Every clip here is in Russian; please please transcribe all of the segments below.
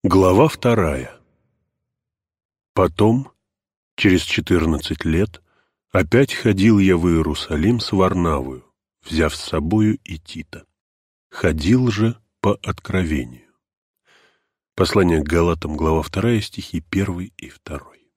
Глава 2. Потом, через 14 лет, опять ходил я в Иерусалим с Варнавою, взяв с собою и Тита. Ходил же по откровению. Послание к Галатам, глава 2, стихи 1 и 2.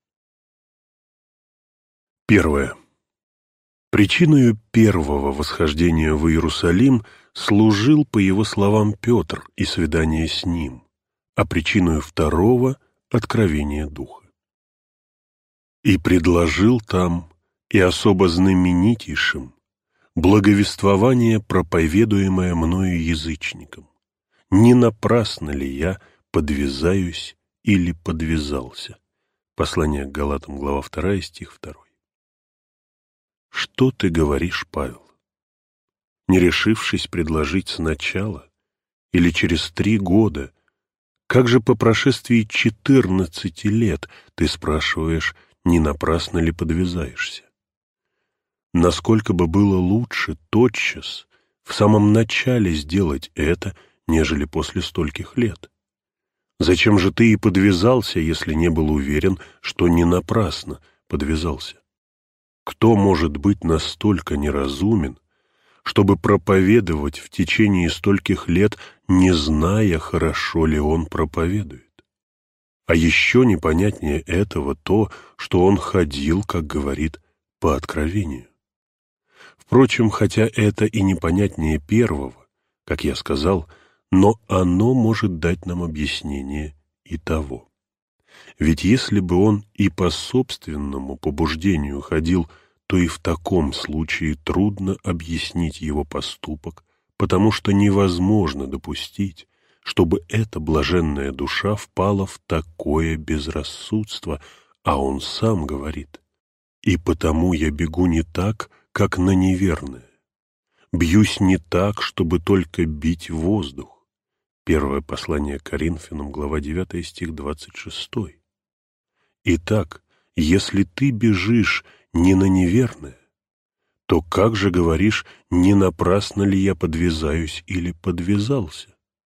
1. Причиною первого восхождения в Иерусалим служил, по его словам, Петр и свидание с ним, а причиною второго — откровение Духа. И предложил там, и особо знаменитейшим, благовествование, проповедуемое мною язычникам. Не напрасно ли я подвязаюсь или подвязался? Послание к Галатам, глава 2, стих 2. Что ты говоришь, Павел? Не решившись предложить сначала или через 3 года, как же по прошествии 14 лет ты спрашиваешь, не напрасно ли подвязаешься? Насколько бы было лучше тотчас, в самом начале сделать это, нежели после стольких лет? Зачем же ты и подвязался, если не был уверен, что не напрасно подвязался? Кто может быть настолько неразумен, чтобы проповедовать в течение стольких лет, не зная, хорошо ли он проповедует? А еще непонятнее этого то, что он ходил, как говорит, по откровению. Впрочем, хотя это и непонятнее первого, как я сказал, но оно может дать нам объяснение и того. Ведь если бы он и по собственному побуждению ходил, то и в таком случае трудно объяснить его поступок, потому что невозможно допустить, чтобы эта блаженная душа впала в такое безрассудство, а он сам говорит: «И потому я бегу не так, как на неверное, бьюсь не так, чтобы только бить воздух». Первое послание к Коринфянам, глава 9, стих 26. Итак, если ты бежишь не на неверное, то как же говоришь, не напрасно ли я подвязаюсь или подвязался?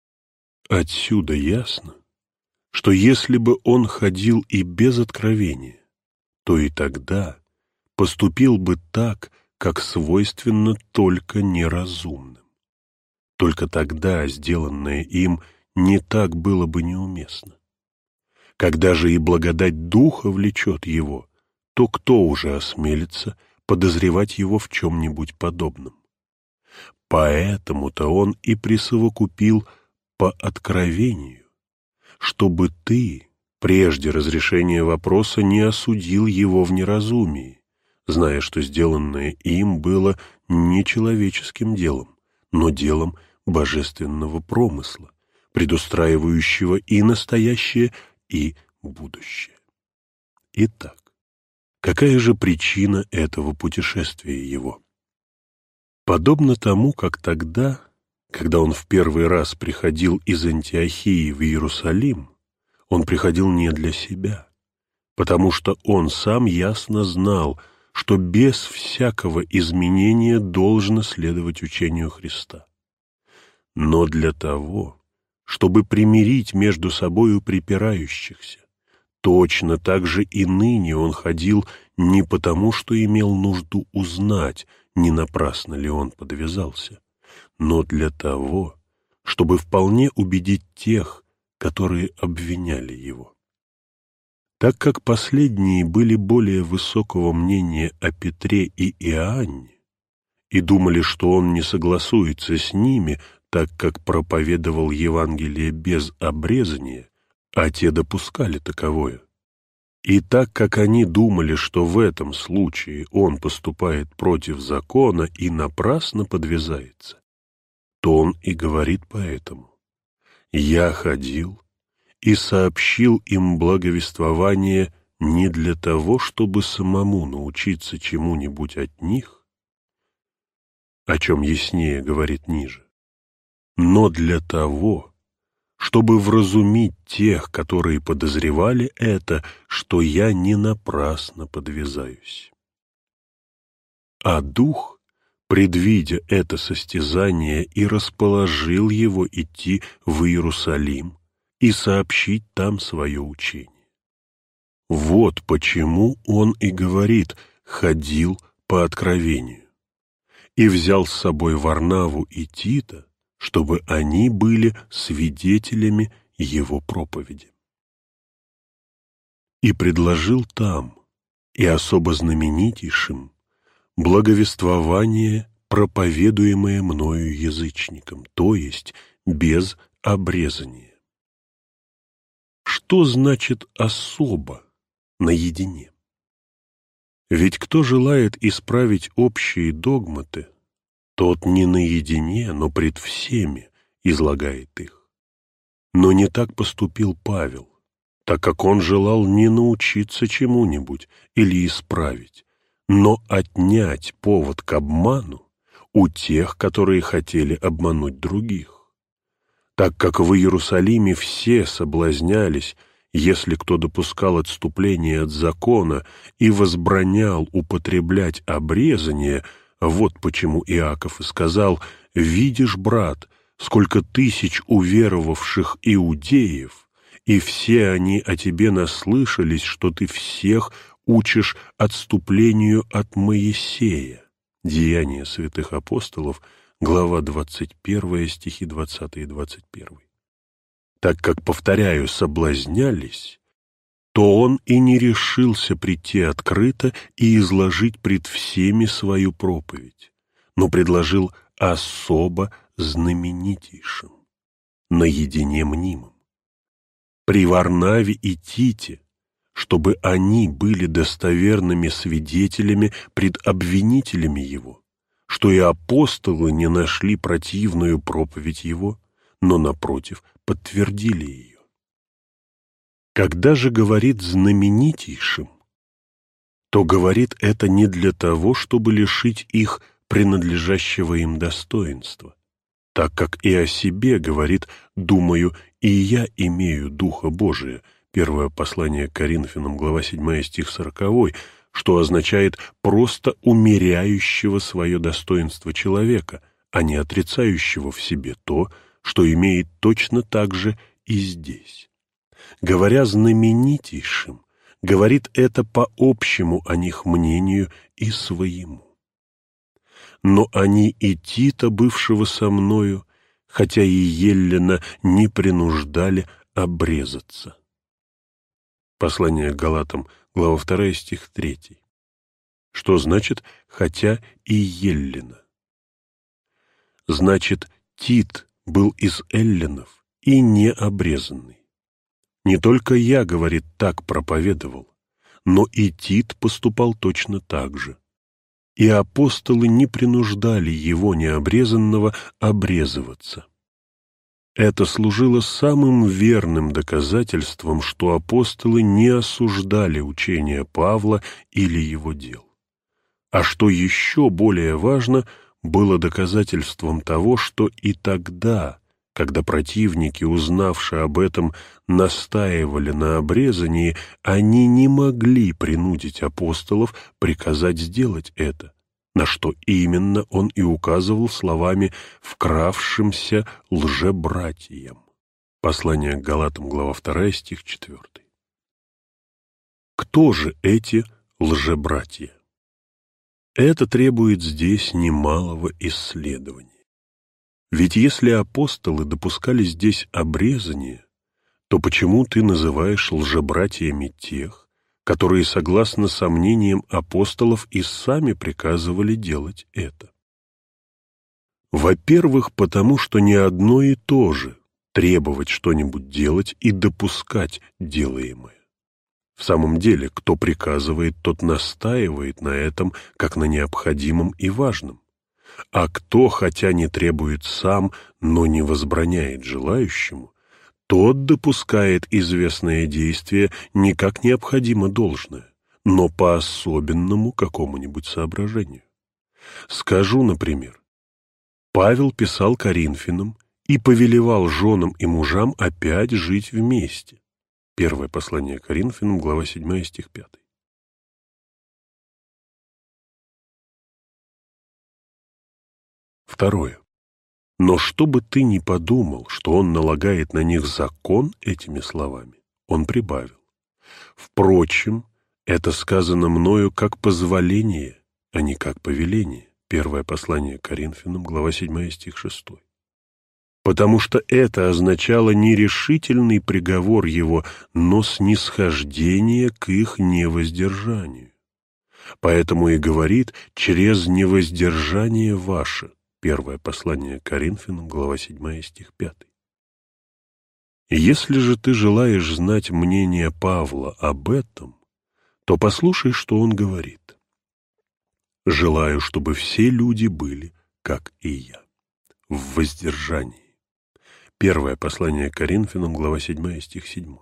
Отсюда ясно, что если бы он ходил и без откровения, то и тогда поступил бы так, как свойственно только неразумным. Только тогда сделанное им не так было бы неуместно. Когда же и благодать Духа влечет его, то кто уже осмелится подозревать его в чем-нибудь подобном? Поэтому-то он и присовокупил по откровению, чтобы ты, прежде разрешения вопроса, не осудил его в неразумии, зная, что сделанное им было не человеческим делом, но делом божественного промысла, предустраивающего и настоящее, и будущее. Итак, какая же причина этого путешествия его? Подобно тому, как тогда, когда он в первый раз приходил из Антиохии в Иерусалим, он приходил не для себя, потому что он сам ясно знал, что без всякого изменения должно следовать учению Христа, но для того, чтобы примирить между собою припирающихся. Точно так же и ныне он ходил не потому, что имел нужду узнать, не напрасно ли он подвязался, но для того, чтобы вполне убедить тех, которые обвиняли его. Так как последние были более высокого мнения о Петре и Иоанне и думали, что он не согласуется с ними, так как проповедовал Евангелие без обрезания, а те допускали таковое. И так как они думали, что в этом случае он поступает против закона и напрасно подвязается, то он и говорит поэтому: «Я ходил и сообщил им благовествование не для того, чтобы самому научиться чему-нибудь от них, о чем яснее говорит ниже, но для того, чтобы вразумить тех, которые подозревали это, что я не напрасно подвязаюсь». А Дух, предвидя это состязание, и расположил его идти в Иерусалим, и сообщить там свое учение. Вот почему он и говорит «ходил по откровению» и взял с собой Варнаву и Тита, чтобы они были свидетелями его проповеди. И предложил там, и особо знаменитейшим, благовествование, проповедуемое мною язычникам, то есть без обрезания. Что значит «особо», наедине? Ведь кто желает исправить общие догматы, тот не наедине, но пред всеми излагает их. Но не так поступил Павел, так как он желал не научиться чему-нибудь или исправить, но отнять повод к обману у тех, которые хотели обмануть других. Так как в Иерусалиме все соблазнялись, если кто допускал отступление от закона и возбранял употреблять обрезание, вот почему Иаков и сказал: «Видишь, брат, сколько тысяч уверовавших иудеев, и все они о тебе наслышались, что ты всех учишь отступлению от Моисея». Деяния святых апостолов, глава 21, стихи 20 и 21. Так как, повторяю, соблазнялись, то он и не решился прийти открыто и изложить пред всеми свою проповедь, но предложил особо знаменитейшим, наедине мнимым, при Варнаве и Тите, чтобы они были достоверными свидетелями пред обвинителями его, что и апостолы не нашли противную проповедь его, но, напротив, подтвердили ее. Когда же говорит знаменитейшим, то говорит это не для того, чтобы лишить их принадлежащего им достоинства, так как и о себе говорит: «Думаю, и я имею Духа Божия». Первое послание к Коринфянам, глава 7, стих 40, что означает просто умеряющего свое достоинство человека, а не отрицающего в себе то, что имеет точно так же и здесь. Говоря знаменитейшим, говорит это по общему о них мнению и своему. Но они и Тита, бывшего со мною, хотя и Еллина, не принуждали обрезаться. Послание к Галатам, глава 2, стих 3. Что значит «хотя и Еллина»? Значит, Тит был из эллинов и не обрезанный. Не только я, говорит, так проповедовал, но и Тит поступал точно так же. И апостолы не принуждали его необрезанного обрезываться. Это служило самым верным доказательством, что апостолы не осуждали учение Павла или его дел. А что еще более важно, было доказательством того, что и тогда, когда противники, узнавшие об этом, настаивали на обрезании, они не могли принудить апостолов приказать сделать это, на что именно он и указывал словами «вкравшимся лжебратьям». Послание к Галатам, глава 2, стих 4. Кто же эти лжебратья? Это требует здесь немалого исследования. Ведь если апостолы допускали здесь обрезание, то почему ты называешь лжебратьями тех, которые, согласно сомнениям апостолов, и сами приказывали делать это? Во-первых, потому что не одно и то же требовать что-нибудь делать и допускать делаемое. В самом деле, кто приказывает, тот настаивает на этом как на необходимом и важном. А кто, хотя не требует сам, но не возбраняет желающему, тот допускает известное действие не как необходимо должное, но по особенному какому-нибудь соображению. Скажу, например, Павел писал Коринфянам и повелевал женам и мужам опять жить вместе. Первое послание Коринфянам, глава 7, стих 5. Второе. Но чтобы ты не подумал, что он налагает на них закон этими словами, он прибавил: впрочем, это сказано мною как позволение, а не как повеление. Первое послание к Коринфянам, глава 7, стих 6. Потому что это означало не решительный приговор его, но снисхождение к их невоздержанию. Поэтому и говорит: через невоздержание ваше. Первое послание к Коринфянам, глава 7, стих 5. Если же ты желаешь знать мнение Павла об этом, то послушай, что он говорит. «Желаю, чтобы все люди были, как и я, в воздержании». Первое послание к Коринфянам, глава 7, стих 7.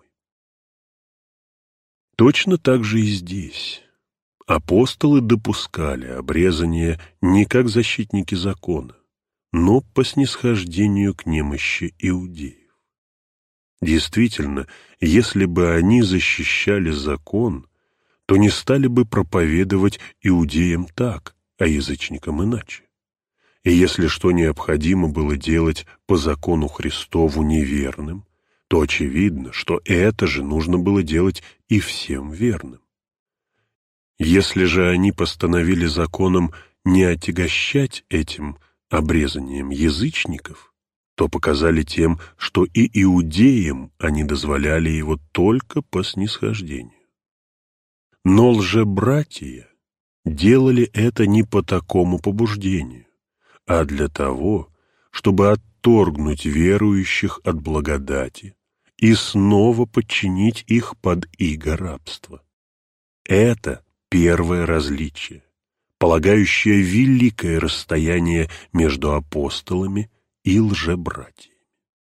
Точно так же и здесь. Апостолы допускали обрезание не как защитники закона, но по снисхождению к немощи иудеев. Действительно, если бы они защищали закон, то не стали бы проповедовать иудеям так, а язычникам иначе. И если что необходимо было делать по закону Христову неверным, то очевидно, что это же нужно было делать и всем верным. Если же они постановили законом не отягощать этим обрезанием язычников, то показали тем, что и иудеям они дозволяли его только по снисхождению. Но лжебратья делали это не по такому побуждению, а для того, чтобы отторгнуть верующих от благодати и снова подчинить их под иго рабства. Это первое различие, полагающее великое расстояние между апостолами и лжебратьями.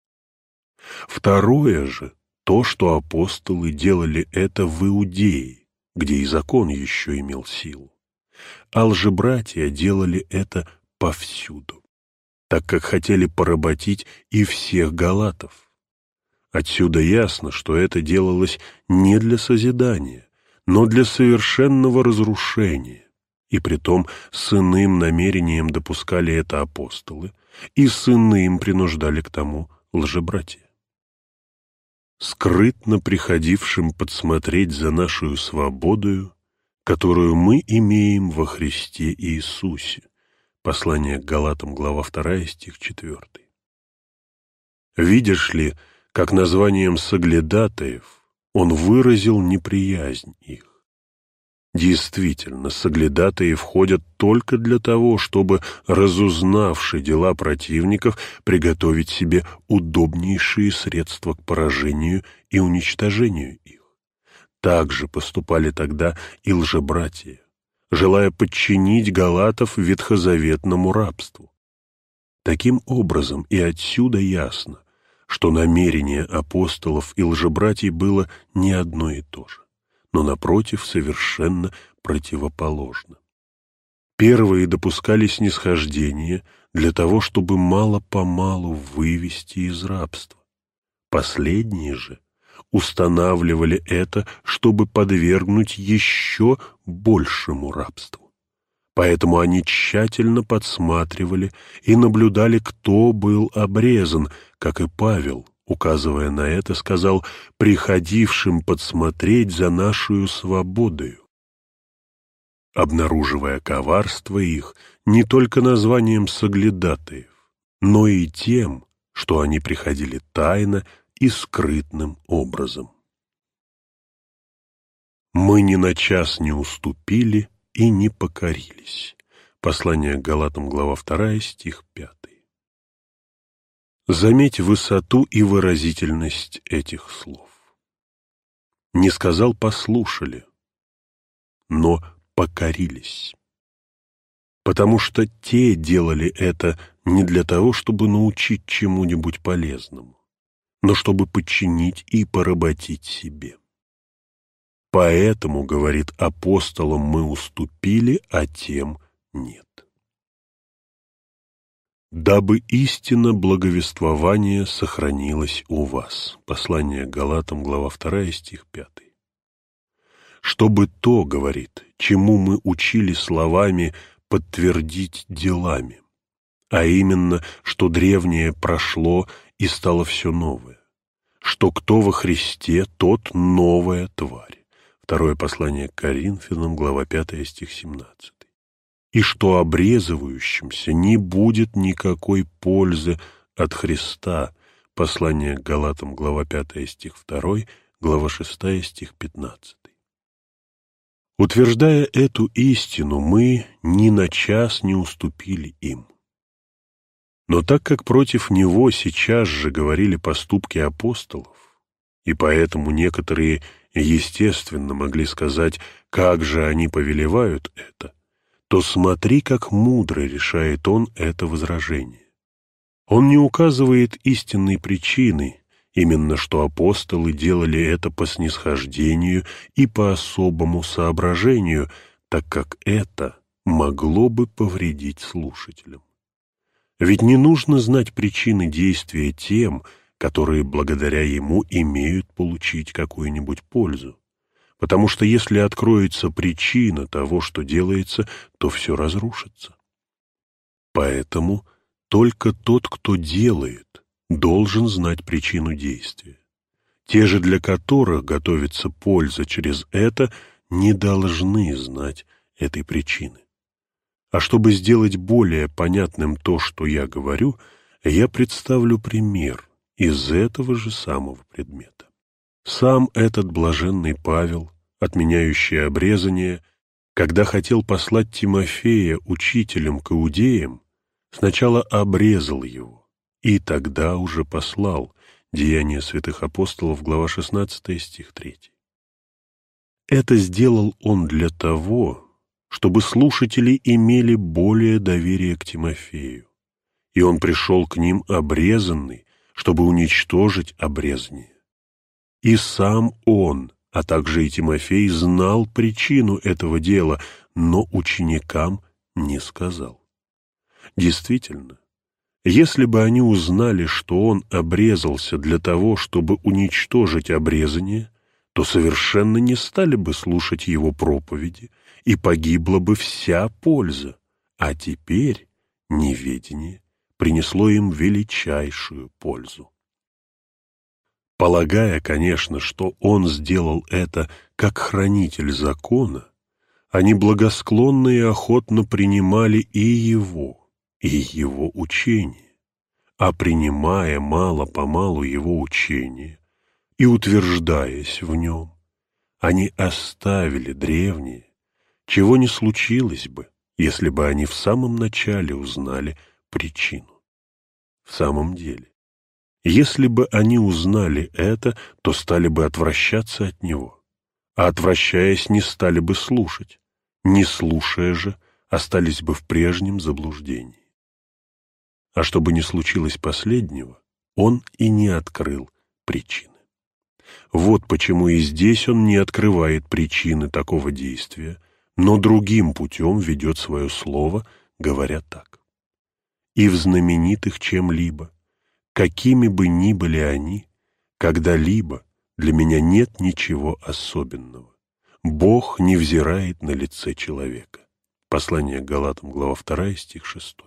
Второе же — то, что апостолы делали это в Иудее, где и закон еще имел силу, а лжебратья делали это повсюду, так как хотели поработить и всех галатов. Отсюда ясно, что это делалось не для созидания, но для совершенного разрушения, и притом с иным намерением допускали это апостолы, и с иным принуждали к тому лжебратья. Скрытно приходившим подсмотреть за нашу свободою, которую мы имеем во Христе Иисусе. Послание к Галатам, глава 2, стих 4. Видишь ли, как названием соглядатаев он выразил неприязнь их. Действительно, соглядатаи входят только для того, чтобы, разузнавши дела противников, приготовить себе удобнейшие средства к поражению и уничтожению их. Так же поступали тогда и лжебратья, желая подчинить галатов ветхозаветному рабству. Таким образом, и отсюда ясно, что намерение апостолов и лжебратьев было не одно и то же, но, напротив, совершенно противоположно. Первые допускали снисхождение для того, чтобы мало-помалу вывести из рабства. Последние же устанавливали это, чтобы подвергнуть еще большему рабству. Поэтому они тщательно подсматривали и наблюдали, кто был обрезан, как и Павел, указывая на это, сказал: «приходившим подсмотреть за нашу свободою», обнаруживая коварство их не только названием соглядатаев, но и тем, что они приходили тайно и скрытным образом. Мы ни на час не уступили и не покорились. Послание к Галатам, глава 2, стих 5. Заметь высоту и выразительность этих слов. Не сказал «послушали», но «покорились». Потому что те делали это не для того, чтобы научить чему-нибудь полезному, но чтобы подчинить и поработить себе. Поэтому, говорит, апостолам мы уступили, а тем нет. Дабы истина благовествования сохранилась у вас. Послание к Галатам, глава 2, стих 5. Чтобы то, говорит, чему мы учили словами, подтвердить делами. а именно, что древнее прошло и стало все новое, что кто во Христе, тот новая тварь. Второе послание к Коринфянам, глава 5, стих 17. И что обрезывающимся не будет никакой пользы от Христа. Послание к Галатам, глава 5, стих 2, глава 6, стих 15. Утверждая эту истину, мы ни на час не уступили им. Но так как против него сейчас же говорили поступки апостолов, и поэтому некоторые естественно могли сказать, как же они повелевают это, то смотри, как мудро решает он это возражение. Он не указывает истинной причины, именно что апостолы делали это по снисхождению и по особому соображению, так как это могло бы повредить слушателям. Ведь не нужно знать причины действия тем, которые благодаря ему имеют получить какую-нибудь пользу. Потому что если откроется причина того, что делается, то все разрушится. Поэтому только тот, кто делает, должен знать причину действия. Те же, для которых готовится польза через это, не должны знать этой причины. А чтобы сделать более понятным то, что я говорю, я представлю пример из этого же самого предмета. Сам этот блаженный Павел, отменяющий обрезание, когда хотел послать Тимофея учителем к иудеям, сначала обрезал его, и тогда уже послал. Деяния святых апостолов, глава 16, стих 3. Это сделал он для того, чтобы слушатели имели более доверие к Тимофею, и он пришел к ним обрезанный, чтобы уничтожить обрезание. И сам он, а также и Тимофей, знал причину этого дела, но ученикам не сказал. Действительно, если бы они узнали, что он обрезался для того, чтобы уничтожить обрезание, то совершенно не стали бы слушать его проповеди, и погибла бы вся польза, а теперь неведение принесло им величайшую пользу. Полагая, конечно, что он сделал это как хранитель закона, они благосклонно и охотно принимали и его учение, а принимая мало-помалу его учение и утверждаясь в нем, они оставили древнее, чего не случилось бы, если бы они в самом начале узнали причину. В самом деле, если бы они узнали это, то стали бы отвращаться от него, а отвращаясь, не стали бы слушать, не слушая же, остались бы в прежнем заблуждении. А чтобы не случилось последнего, он и не открыл причины. Вот почему и здесь он не открывает причины такого действия, но другим путем ведет свое слово, говоря так. И в знаменитых чем-либо, какими бы ни были они, когда-либо для меня нет ничего особенного. Бог не взирает на лице человека. Послание к Галатам, глава 2, стих 6.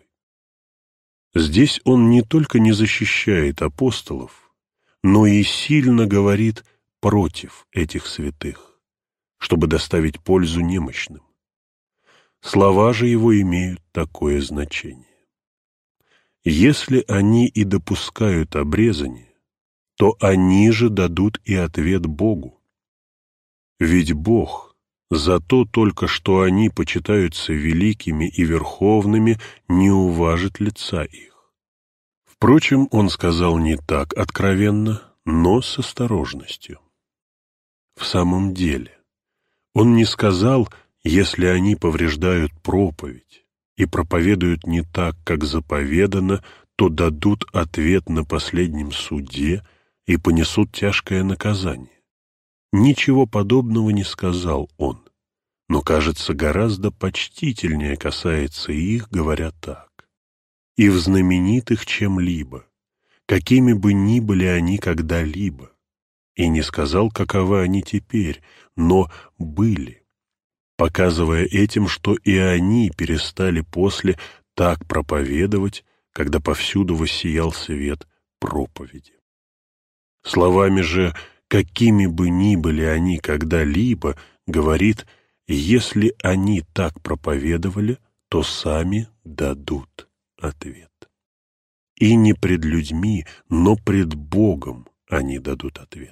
Здесь он не только не защищает апостолов, но и сильно говорит против этих святых, чтобы доставить пользу немощным. Слова же его имеют такое значение. Если они и допускают обрезание, то они же дадут и ответ Богу. Ведь Бог за то только, что они почитаются великими и верховными, не уважит лица их. Впрочем, он сказал не так откровенно, но с осторожностью. В самом деле, он не сказал, если они повреждают проповедь и проповедуют не так, как заповедано, то дадут ответ на последнем суде и понесут тяжкое наказание. Ничего подобного не сказал он, но, кажется, гораздо почтительнее касается их, говоря так. И в знаменитых чем-либо, какими бы ни были они когда-либо, и не сказал, каковы они теперь, но были, показывая этим, что и они перестали после так проповедовать, когда повсюду воссиял свет проповеди. Словами же, какими бы ни были они когда-либо, говорит, если они так проповедовали, то сами дадут ответ. И не пред людьми, но пред Богом они дадут ответ.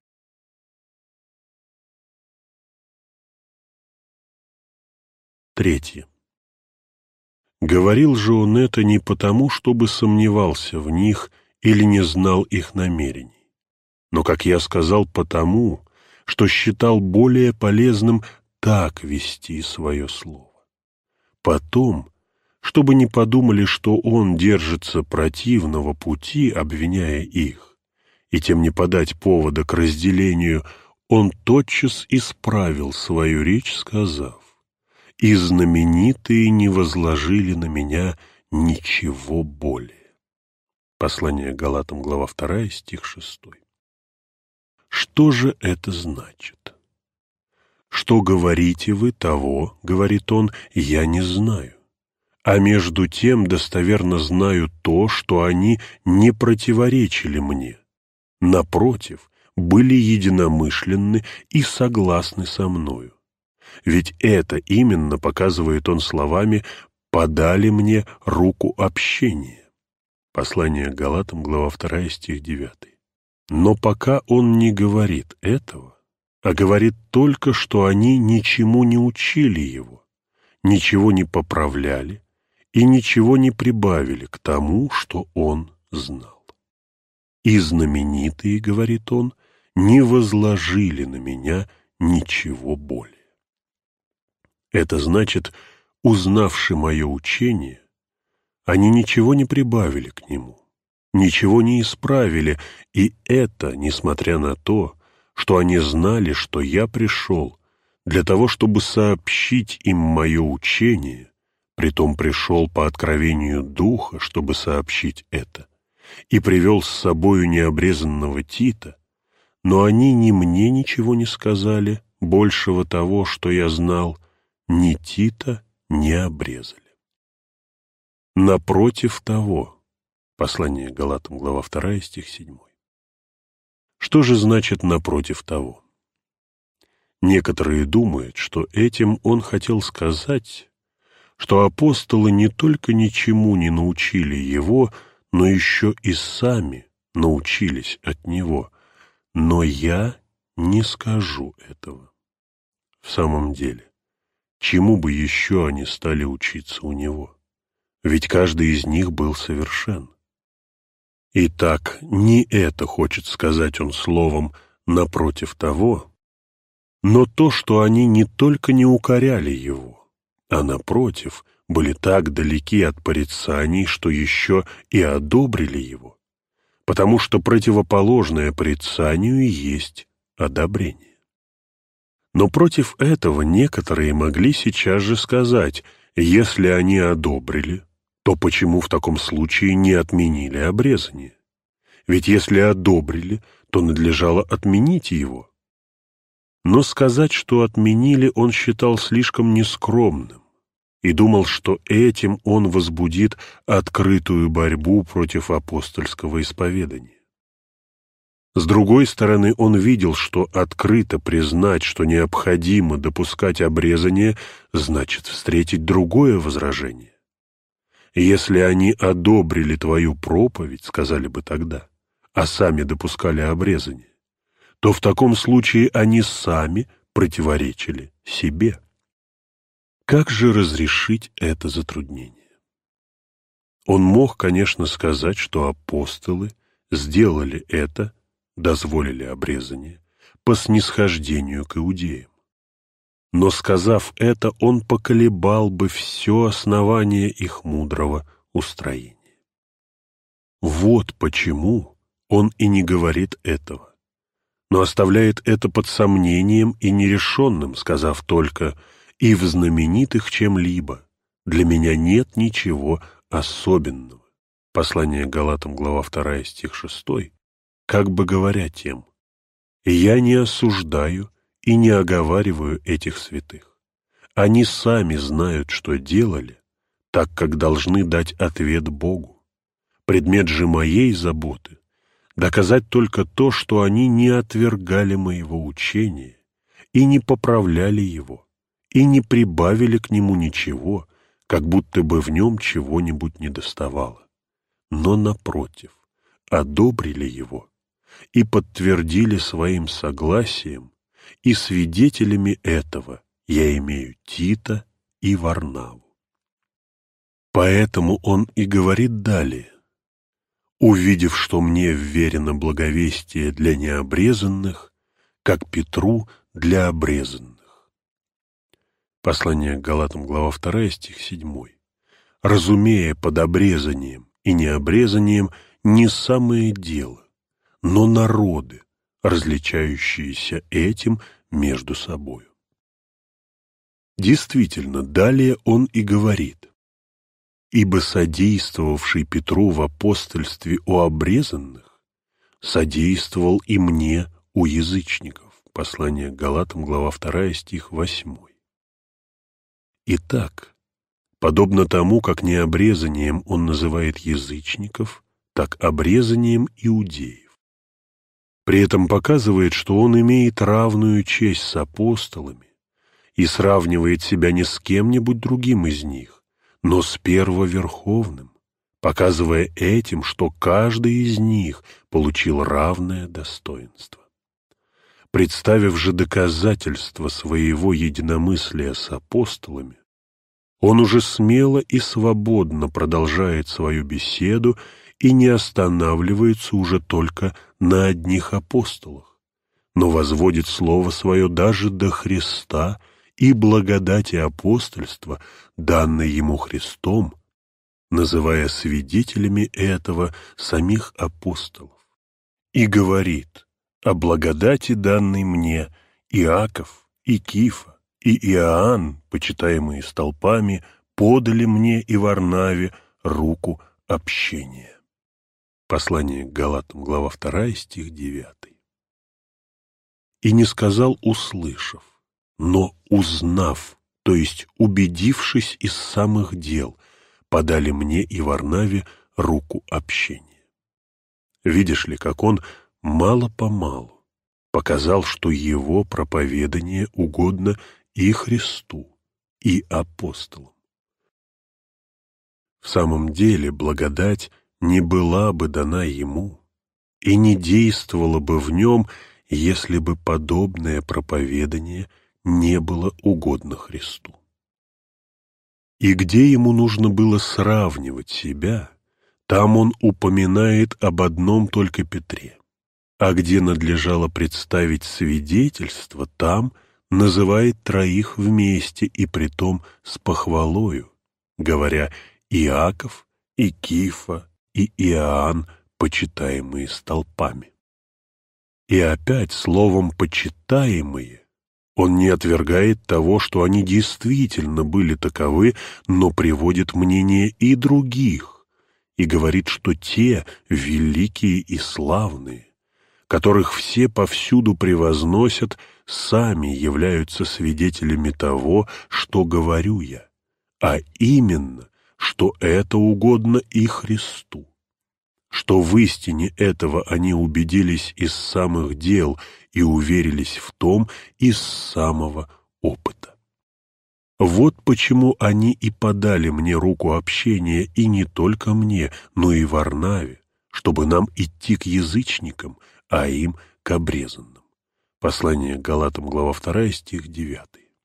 Третье. Говорил же он это не потому, чтобы сомневался в них или не знал их намерений, но, как я сказал, потому, что считал более полезным так вести свое слово. Потом, чтобы не подумали, что он держится противного пути, обвиняя их, и тем не подать повода к разделению, он тотчас исправил свою речь, сказав: «И знаменитые не возложили на меня ничего более». Послание к Галатам, глава 2, стих 6. Что же это значит? «Что говорите вы, того, — говорит он, — я не знаю. А между тем достоверно знаю то, что они не противоречили мне. Напротив, были единомышленны и согласны со мною. Ведь это именно, показывает он словами, подали мне руку общения». Послание к Галатам, глава 2, стих 9. Но пока он не говорит этого, а говорит только, что они ничему не учили его, ничего не поправляли и ничего не прибавили к тому, что он знал. «И знаменитые, — говорит он, — не возложили на меня ничего более». Это значит, узнавши мое учение, они ничего не прибавили к нему, ничего не исправили, и это, несмотря на то, что они знали, что я пришел для того, чтобы сообщить им мое учение, притом пришел по откровению Духа, чтобы сообщить это, и привел с собою необрезанного Тита, но они ни мне ничего не сказали, большего того, что я знал, ни Тита не обрезали. Напротив того, послание к Галатам, глава 2, стих 7. Что же значит «напротив того»? Некоторые думают, что этим он хотел сказать, что апостолы не только ничему не научили его, но еще и сами научились от него. Но я не скажу этого. В самом деле, чему бы еще они стали учиться у него? Ведь каждый из них был совершен. Итак, не это хочет сказать он словом «напротив того», но то, что они не только не укоряли его, а, напротив, были так далеки от порицаний, что еще и одобрили его, потому что противоположное порицанию и есть одобрение. Но против этого некоторые могли сейчас же сказать: если они одобрили, то почему в таком случае не отменили обрезание? Ведь если одобрили, то надлежало отменить его. Но сказать, что отменили, он считал слишком нескромным и думал, что этим он возбудит открытую борьбу против апостольского исповедания. С другой стороны, он видел, что открыто признать, что необходимо допускать обрезание, значит встретить другое возражение. Если они одобрили твою проповедь, сказали бы тогда, а сами допускали обрезание, то в таком случае они сами противоречили себе. Как же разрешить это затруднение? Он мог, конечно, сказать, что апостолы сделали это, дозволили обрезание, по снисхождению к иудеям. Но, сказав это, он поколебал бы все основание их мудрого устроения. Вот почему он и не говорит этого, но оставляет это под сомнением и нерешенным, сказав только: «И в знаменитых чем-либо для меня нет ничего особенного». Послание к Галатам, глава 2, стих 6, как бы говоря тем: «Я не осуждаю и не оговариваю этих святых. Они сами знают, что делали, так как должны дать ответ Богу. Предмет же моей заботы — доказать только то, что они не отвергали моего учения и не поправляли его, и не прибавили к нему ничего, как будто бы в нем чего-нибудь недоставало, но, напротив, одобрили его и подтвердили своим согласием, и свидетелями этого я имею Тита и Варнаву. Поэтому он и говорит далее: «Увидев, что мне вверено благовестие для необрезанных, как Петру для обрезанных». Послание к Галатам, глава 2, стих 7. «Разумея под обрезанием и необрезанием не самое дело, но народы, различающиеся этим между собою». Действительно, далее он и говорит: «Ибо содействовавший Петру в апостольстве у обрезанных содействовал и мне у язычников». Послание к Галатам, глава 2, стих 8. Итак, подобно тому, как необрезанием он называет язычников, так обрезанием иудеев. При этом показывает, что он имеет равную честь с апостолами и сравнивает себя не с кем-нибудь другим из них, но с первоверховным, показывая этим, что каждый из них получил равное достоинство. Представив же доказательства своего единомыслия с апостолами, он уже смело и свободно продолжает свою беседу и не останавливается уже только на одних апостолах, но возводит слово свое даже до Христа и благодати апостольства, данной ему Христом, называя свидетелями этого самих апостолов, и говорит о благодати, данной мне, Иаков и Кифа и Иоанн, почитаемые столпами, подали мне и Варнаве руку общения». Послание к Галатам, глава 2, стих 9. «И не сказал, услышав, но узнав, то есть убедившись из самых дел, подали мне и Варнаве руку общения». Видишь ли, как он мало-помалу показал, что его проповедание угодно и Христу, и апостолам. В самом деле благодать не была бы дана ему и не действовала бы в нем, если бы подобное проповедание не было угодно Христу. И где ему нужно было сравнивать себя, там он упоминает об одном только Петре, а где надлежало представить свидетельство, там называет троих вместе и притом с похвалою, говоря: Иаков, и Кифа, и Иоанн, почитаемые столпами. И опять словом «почитаемые» он не отвергает того, что они действительно были таковы, но приводит мнение и других, и говорит, что те великие и славные, которых все повсюду превозносят, сами являются свидетелями того, что говорю я, а именно, что это угодно и Христу, что в истине этого они убедились из самых дел и уверились в том из самого опыта. Вот почему они и подали мне руку общения, и не только мне, но и Варнаве, чтобы нам идти к язычникам, а им к обрезанным. Послание к Галатам, глава 2, стих 9.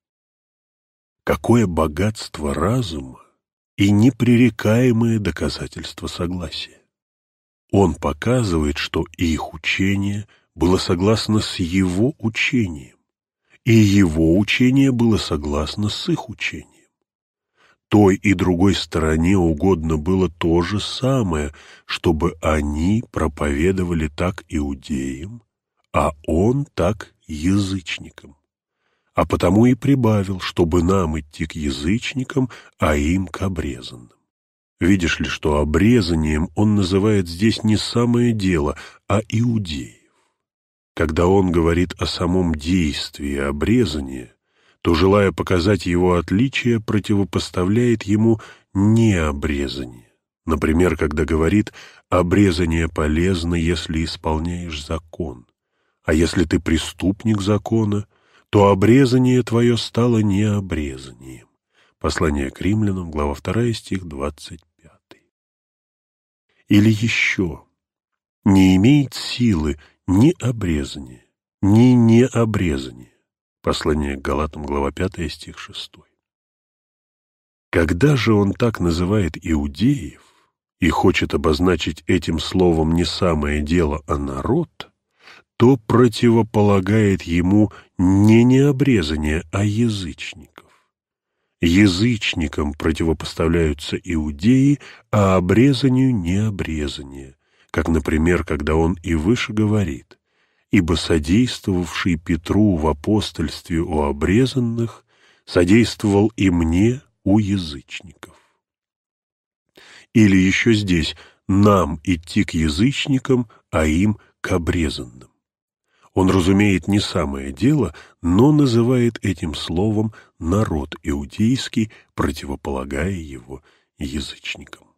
Какое богатство разума и непререкаемое доказательство согласия! Он показывает, что их учение было согласно с его учением, и его учение было согласно с их учением. Той и другой стороне угодно было то же самое, чтобы они проповедовали так иудеям, а он так язычникам. А потому и прибавил, чтобы нам идти к язычникам, а им к обрезанным. Видишь ли, что обрезанием он называет здесь не самое дело, а иудеев. Когда он говорит о самом действии обрезания, то, желая показать его отличие, противопоставляет ему не обрезание, Например, когда говорит «обрезание полезно, если исполняешь закон», а если ты преступник закона, то обрезание твое стало необрезанием. Послание к Римлянам, глава 2, стих 25. Или еще: «Не имеет силы ни обрезание, ни необрезание». Послание к Галатам, глава 5, стих 6. Когда же он так называет иудеев и хочет обозначить этим словом не самое дело, а народ, то противополагает ему не необрезание, а язычников. Язычникам противопоставляются иудеи, а обрезанию необрезание, как, например, когда он и выше говорит: «Ибо содействовавший Петру в апостольстве у обрезанных содействовал и мне у язычников». Или еще здесь: «Нам идти к язычникам, а им к обрезанным». Он разумеет не самое дело, но называет этим словом народ иудейский, противополагая его язычникам.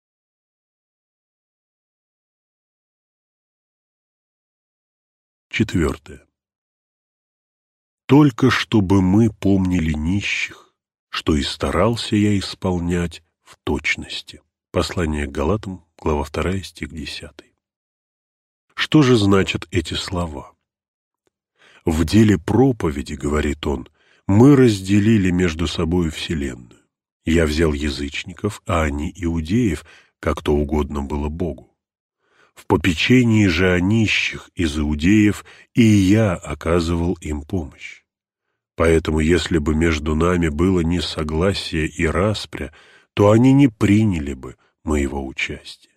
Четвертое. «Только чтобы мы помнили нищих, что и старался я исполнять в точности». Послание к Галатам, глава 2, стих 10. Что же значат эти слова? В деле проповеди, говорит он, мы разделили между собой вселенную. Я взял язычников, а они иудеев, как то угодно было Богу. В попечении же о нищих из иудеев и я оказывал им помощь. Поэтому, если бы между нами было несогласие и распря, то они не приняли бы моего участия.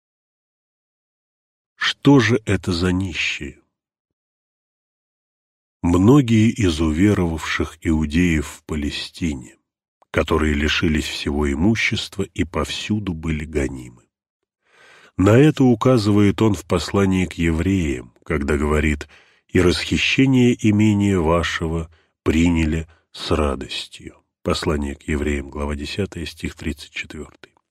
Что же это за нищие? Многие из уверовавших иудеев в Палестине, которые лишились всего имущества и повсюду были гонимы. На это указывает он в послании к евреям, когда говорит: «И расхищение имения вашего приняли с радостью». Послание к евреям, глава 10, стих 34.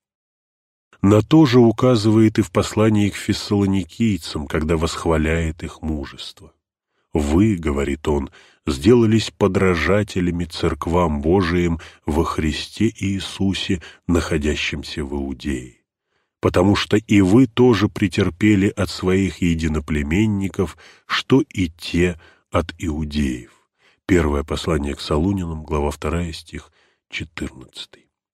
На то же указывает и в послании к фессалоникийцам, когда восхваляет их мужество. «Вы, — говорит он, — сделались подражателями церквам Божиим во Христе Иисусе, находящимся в Иудее, потому что и вы тоже претерпели от своих единоплеменников, что и те от иудеев». Первое послание к Солунянам, глава 2, стих 14.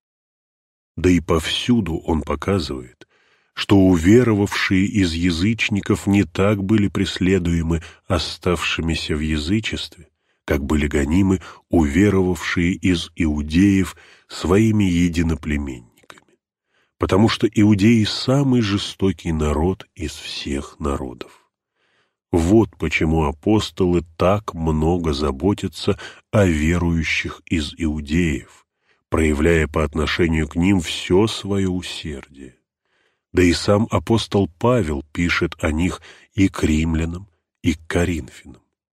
Да и повсюду он показывает, что уверовавшие из язычников не так были преследуемы оставшимися в язычестве, как были гонимы уверовавшие из иудеев своими единоплеменниками, потому что иудеи – самый жестокий народ из всех народов. Вот почему апостолы так много заботятся о верующих из иудеев, проявляя по отношению к ним все свое усердие. Да и сам апостол Павел пишет о них и к римлянам, и к коринфянам.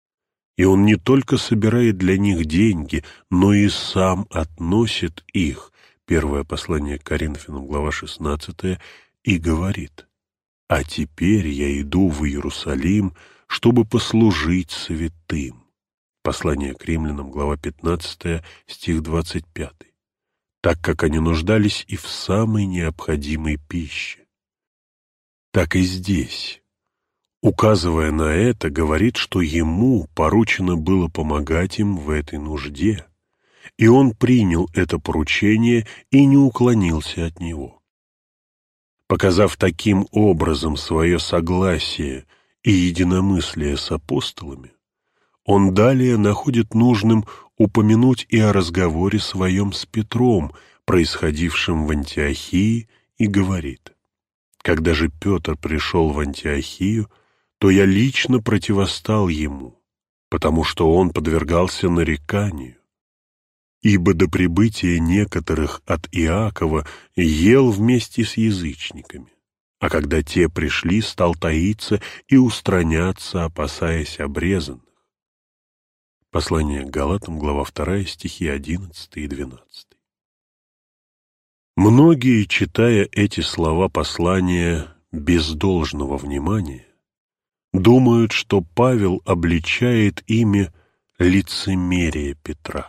И он не только собирает для них деньги, но и сам относит их, первое послание к Коринфянам, глава 16, и говорит: «А теперь я иду в Иерусалим, чтобы послужить святым». Послание к римлянам, глава 15, стих 25. Так как они нуждались и в самой необходимой пище. Так и здесь, указывая на это, говорит, что ему поручено было помогать им в этой нужде, и он принял это поручение и не уклонился от него. Показав таким образом свое согласие и единомыслие с апостолами, он далее находит нужным упомянуть и о разговоре своем с Петром, происходившем в Антиохии, и говорит: «Когда же Петр пришел в Антиохию, то я лично противостал ему, потому что он подвергался нареканию. Ибо до прибытия некоторых от Иакова ел вместе с язычниками, а когда те пришли, стал таиться и устраняться, опасаясь обрезанных». Послание к Галатам, глава 2, стихи 11 и 12. Многие, читая эти слова послания без должного внимания, думают, что Павел обличает ими лицемерие Петра.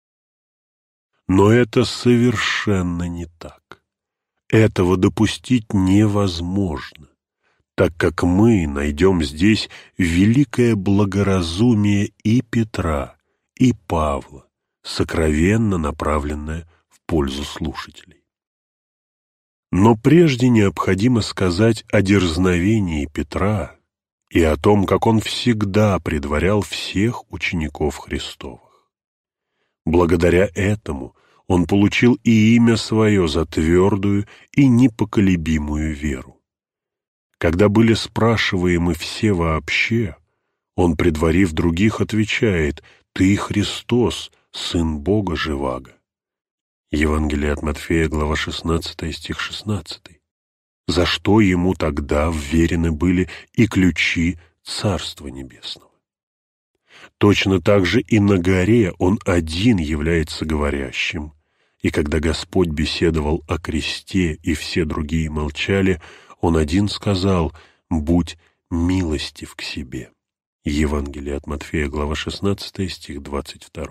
Но это совершенно не так. Этого допустить невозможно, так как мы найдем здесь великое благоразумие и Петра, и Павла, сокровенно направленное в пользу слушателей. Но прежде необходимо сказать о дерзновении Петра и о том, как он всегда предварял всех учеников Христовых. Благодаря этому он получил и имя свое за твердую и непоколебимую веру. Когда были спрашиваемы все вообще, он, предварив других, отвечает: «Ты Христос, Сын Бога Живаго». Евангелие от Матфея, глава 16, стих 16. За что ему тогда вверены были и ключи Царства Небесного. Точно так же и на горе он один является говорящим, и когда Господь беседовал о кресте и все другие молчали, он один сказал: «Будь милостив к себе». Евангелие от Матфея, глава 16, стих 22.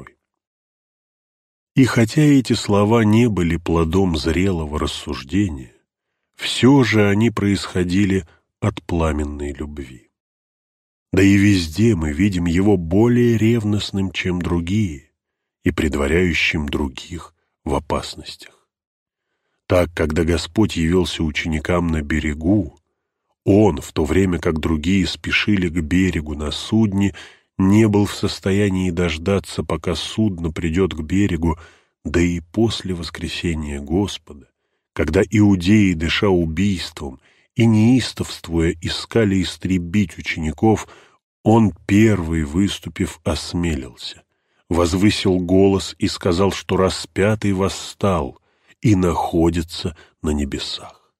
И хотя эти слова не были плодом зрелого рассуждения, все же они происходили от пламенной любви. Да и везде мы видим его более ревностным, чем другие, и предваряющим других в опасностях. Так, когда Господь явился ученикам на берегу, он, в то время как другие спешили к берегу на судне, не был в состоянии дождаться, пока судно придет к берегу, да и после воскресения Господа, когда иудеи, дыша убийством и неистовствуя, искали истребить учеников, он первый, выступив, осмелился, возвысил голос и сказал, что распятый восстал и находится на небесах.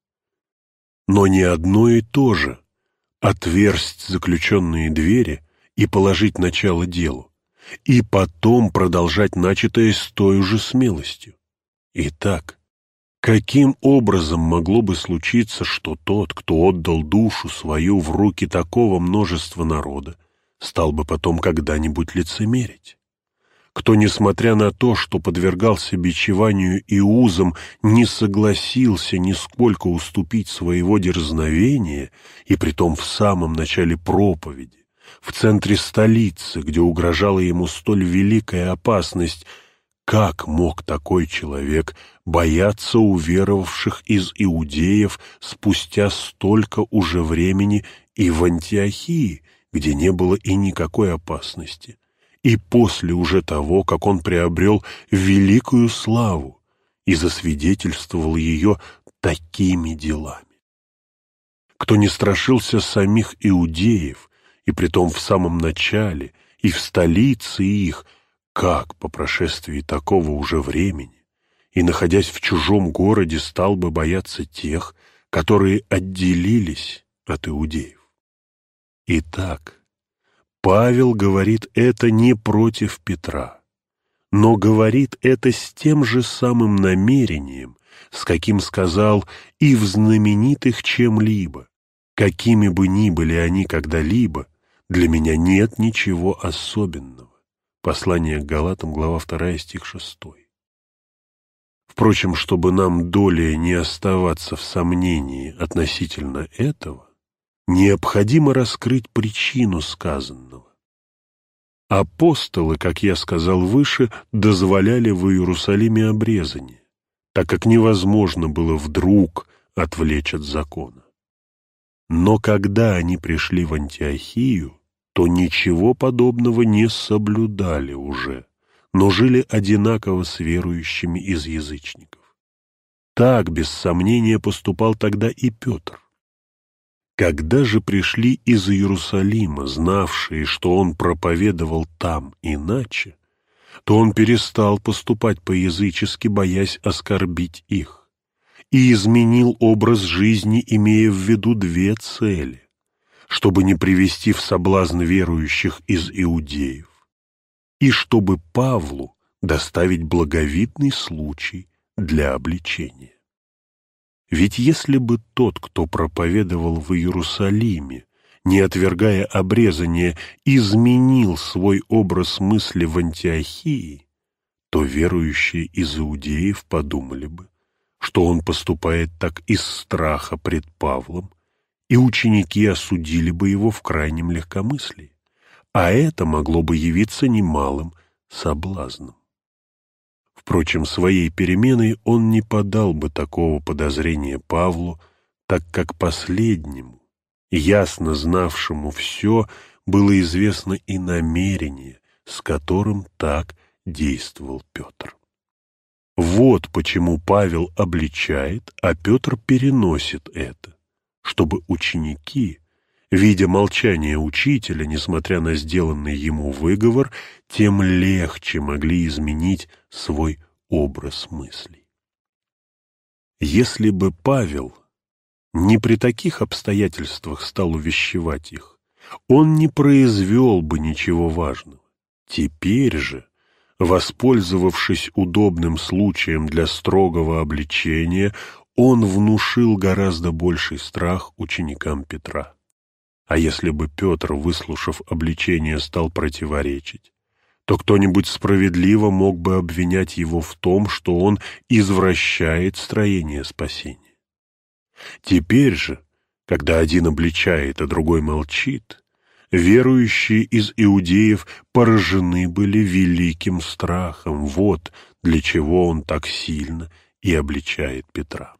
Но не одно и то же — отверсть заключенные двери и положить начало делу, и потом продолжать начатое с той же смелостью. Итак, каким образом могло бы случиться, что тот, кто отдал душу свою в руки такого множества народа, стал бы потом когда-нибудь лицемерить? Кто, несмотря на то, что подвергался бичеванию и узам, не согласился нисколько уступить своего дерзновения, и притом в самом начале проповеди, в центре столицы, где угрожала ему столь великая опасность, как мог такой человек бояться уверовавших из иудеев спустя столько уже времени и в Антиохии, где не было и никакой опасности, и после уже того, как он приобрел великую славу и засвидетельствовал ее такими делами? Кто не страшился самих иудеев, и притом в самом начале, и в столице их, как по прошествии такого уже времени, и, находясь в чужом городе, стал бы бояться тех, которые отделились от иудеев? Итак, Павел говорит это не против Петра, но говорит это с тем же самым намерением, с каким сказал и в знаменитых чем-либо, какими бы ни были они когда-либо, для меня нет ничего особенного. Послание к Галатам, глава 2, стих 6. Впрочем, чтобы нам долее не оставаться в сомнении относительно этого, необходимо раскрыть причину сказанного. Апостолы, как я сказал выше, дозволяли в Иерусалиме обрезание, так как невозможно было вдруг отвлечь от закона. Но когда они пришли в Антиохию, то ничего подобного не соблюдали уже, но жили одинаково с верующими из язычников. Так, без сомнения, поступал тогда и Петр. Когда же пришли из Иерусалима, знавшие, что он проповедовал там иначе, то он перестал поступать по-язычески, боясь оскорбить их, и изменил образ жизни, имея в виду две цели: чтобы не привести в соблазн верующих из иудеев, и чтобы Павлу доставить благовидный случай для обличения. Ведь если бы тот, кто проповедовал в Иерусалиме, не отвергая обрезания, изменил свой образ мысли в Антиохии, то верующие из иудеев подумали бы, что он поступает так из страха пред Павлом, и ученики осудили бы его в крайнем легкомыслии, а это могло бы явиться немалым соблазном. Впрочем, своей переменой он не подал бы такого подозрения Павлу, так как последнему, ясно знавшему все, было известно и намерение, с которым так действовал Петр. Вот почему Павел обличает, а Петр переносит это, чтобы ученики, видя молчание учителя, несмотря на сделанный ему выговор, тем легче могли изменить свой образ мыслей. Если бы Павел не при таких обстоятельствах стал увещевать их, он не произвел бы ничего важного. Теперь же, воспользовавшись удобным случаем для строгого обличения, он внушил гораздо больший страх ученикам Петра. А если бы Петр, выслушав обличение, стал противоречить, то кто-нибудь справедливо мог бы обвинять его в том, что он извращает строение спасения. Теперь же, когда один обличает, а другой молчит, верующие из иудеев поражены были великим страхом. Вот для чего он так сильно и обличает Петра.